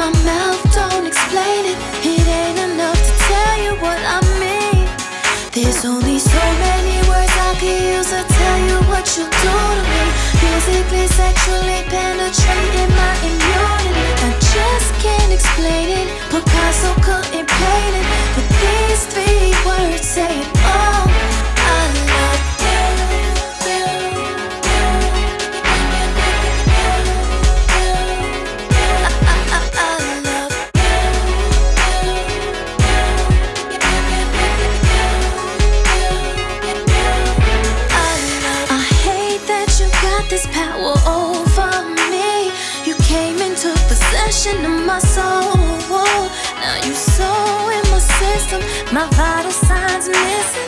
my mouth don't explain it. It ain't enough to tell you what I mean. There's only so many words I could use to tell you what you do to me. Physically, sexually, penetrating my immunity. I just can't explain it. Picasso couldn't paint it, but these three words say it all. I love you. This power over me. You came into possession of my soul. Now you so in my system, my vital signs missing.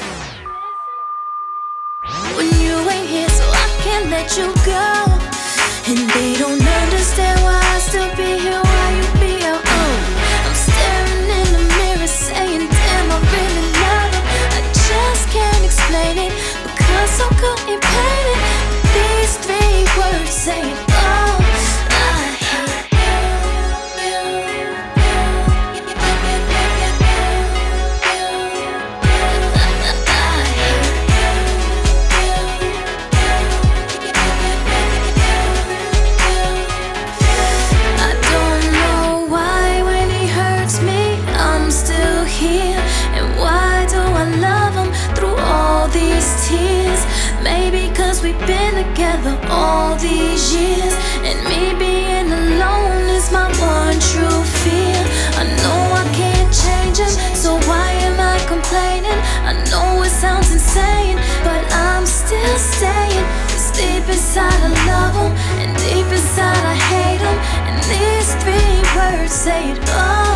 When you ain't here, so I can't let you go. And they don't understand why I still be here while you be out. I'm staring in the mirror saying, damn, I really love him. I just can't explain it, because I couldn't paint it. These three words say it all. I hate I don't know why when he hurts me, I'm still here. And why do I love him through all these tears? Maybe cause we've been together all these years, and me being alone is my one true fear. I know I can't change him, so why am I complaining? I know it sounds insane, but I'm still staying. Cause deep inside I love him, and deep inside I hate him. And these three words say it all.